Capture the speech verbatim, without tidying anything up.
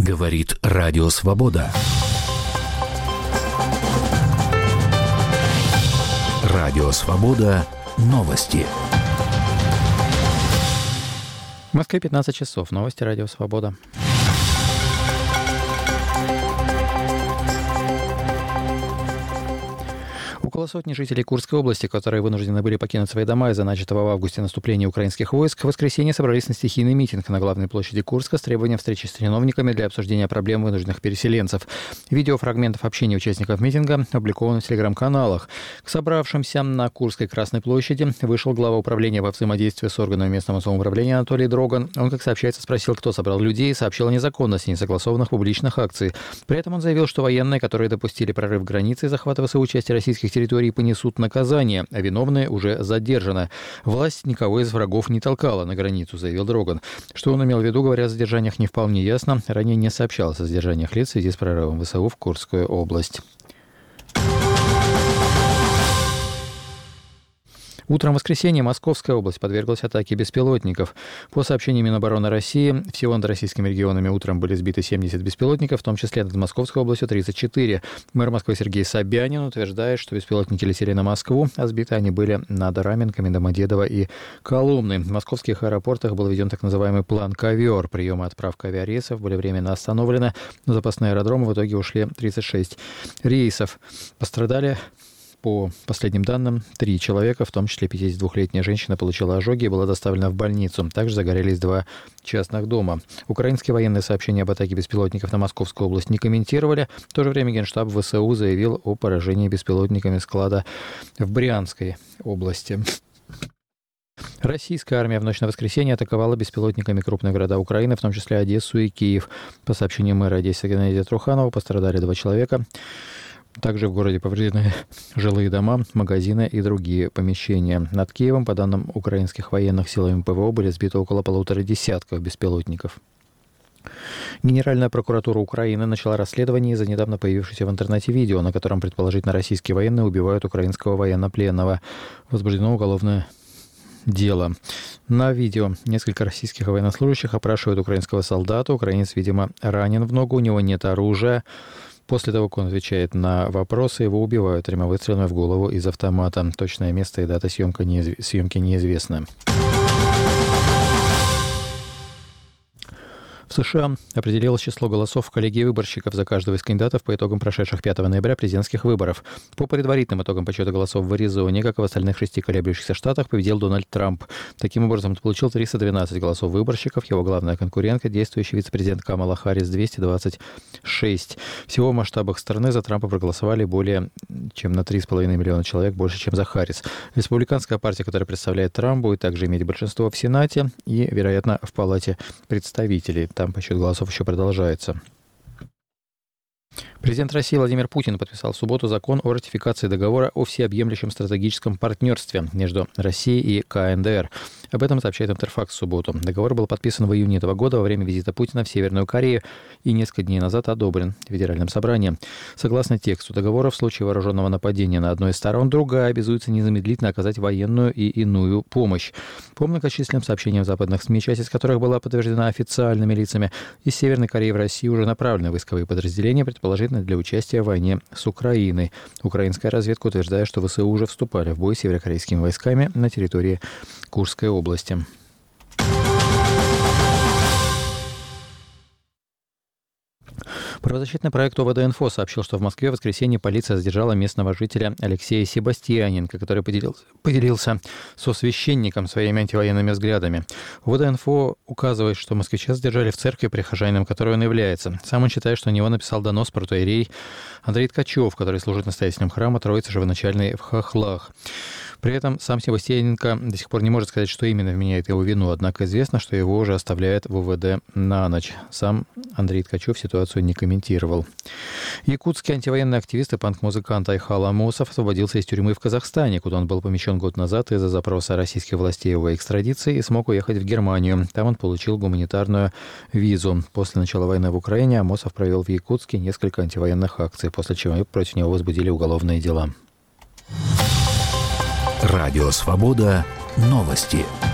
Говорит Радио Свобода. Радио Свобода. Новости. В Москве пятнадцать часов. Новости Радио Свобода. Около сотни жителей Курской области, которые вынуждены были покинуть свои дома из-за начатого в августе наступления украинских войск, в воскресенье собрались на стихийный митинг на главной площади Курска с требованием встречи с чиновниками для обсуждения проблем вынужденных переселенцев. Видео фрагментов общения участников митинга опубликовано в телеграм-каналах. К собравшимся на Курской Красной площади вышел глава управления по взаимодействию с органами местного самоуправления Анатолий Дроган. Он, как сообщается, спросил, кто собрал людей, и сообщил о незаконности несогласованных публичных акций. При этом он заявил, что военные, которые допустили прорыв границы и захват ВСУ части российских территорий, понесут наказание, а виновные уже задержаны. Власть никого из врагов не толкала на границу, заявил Дроган. Что он имел в виду, говоря о задержаниях, не вполне ясно. Ранее не сообщалось о задержаниях лиц в связи с прорывом ВСУ в Курскую область. Утром в воскресенье Московская область подверглась атаке беспилотников. По сообщению Минобороны России, всего над российскими регионами утром были сбиты семьдесят беспилотников, в том числе над Московской областью тридцать четыре. Мэр Москвы Сергей Собянин утверждает, что беспилотники летели на Москву, а сбиты они были над Раменками, Домодедово и Коломной. В московских аэропортах был введен так называемый план «Ковер». Прием и отправка авиарейсов были временно остановлены. На запасные аэродромы в итоге ушли тридцать шесть рейсов. Пострадали, по последним данным, три человека, в том числе пятидесятидвухлетняя женщина, получила ожоги и была доставлена в больницу. Также загорелись два частных дома. Украинские военные сообщения об атаке беспилотников на Московскую область не комментировали. В то же время Генштаб ВСУ заявил о поражении беспилотниками склада в Брянской области. Российская армия в ночь на воскресенье атаковала беспилотниками крупные города Украины, в том числе Одессу и Киев. По сообщению мэра Одессы Геннадия Труханова, пострадали два человека. Также в городе повреждены жилые дома, магазины и другие помещения. Над Киевом, по данным украинских военных, силами ПВО были сбиты около полутора десятков беспилотников. Генеральная прокуратура Украины начала расследование из-за недавно появившегося в интернете видео, на котором, предположительно, российские военные убивают украинского военнопленного. Возбуждено уголовное дело. На видео несколько российских военнослужащих опрашивают украинского солдата. Украинец, видимо, ранен в ногу, у него нет оружия. После того, как он отвечает на вопросы, его убивают тремя выстрелами в голову из автомата. Точное место и дата съемки неизвестны. В США определилось число голосов в коллегии выборщиков за каждого из кандидатов по итогам прошедших пятого ноября президентских выборов. По предварительным итогам подсчета голосов в Аризоне, как и в остальных шести колеблющихся штатах, победил Дональд Трамп. Таким образом, он получил триста двенадцать голосов выборщиков. Его главная конкурентка, действующий вице-президент Камала Харрис, двести двадцать шесть. Всего в масштабах страны за Трампа проголосовали более чем на три с половиной миллиона человек, больше, чем за Харрис. Республиканская партия, которая представляет Трамп, будет также иметь большинство в Сенате и, вероятно, в Палате представителей. Там подсчет голосов еще продолжается. Президент России Владимир Путин подписал в субботу закон о ратификации договора о всеобъемлющем стратегическом партнерстве между Россией и ка эн дэ эр. Об этом сообщает Интерфакс в субботу. Договор был подписан в июне этого года во время визита Путина в Северную Корею и несколько дней назад одобрен Федеральным собранием. Согласно тексту договора, в случае вооруженного нападения на одной из сторон, другая обязуется незамедлительно оказать военную и иную помощь. По многочисленным сообщениям западных СМИ, часть из которых была подтверждена официальными лицами, из Северной Кореи в Россию уже направлены войсковые подразделения, предположительно для участия в войне с Украиной. Украинская разведка утверждает, что ВСУ уже вступали в бой с северокорейскими войсками на территории Курской области. Правозащитный проект о вэ дэ инфо сообщил, что в Москве в воскресенье полиция задержала местного жителя Алексея Себастьяненко, который поделился, поделился со священником своими антивоенными взглядами. вэ дэ инфо указывает, что москвича задержали в церкви, прихожанином которой он является. Сам он считает, что на него написал донос протоиерей Андрей Ткачев, который служит настоятелем храма Троицы Живоначальной в Хохлах. При этом сам Себастьяненко до сих пор не может сказать, что именно вменяет его вину, однако известно, что его уже оставляет в вэ дэ на ночь. Сам Андрей Ткачев ситуацию не комментировал. Якутский антивоенный активист и панк-музыкант Айхал Амосов освободился из тюрьмы в Казахстане, куда он был помещен год назад из-за запроса российских властей о экстрадиции и смог уехать в Германию. Там он получил гуманитарную визу. После начала войны в Украине Амосов провел в Якутске несколько антивоенных акций, после чего против него возбудили уголовные дела. Радио Свобода. Новости.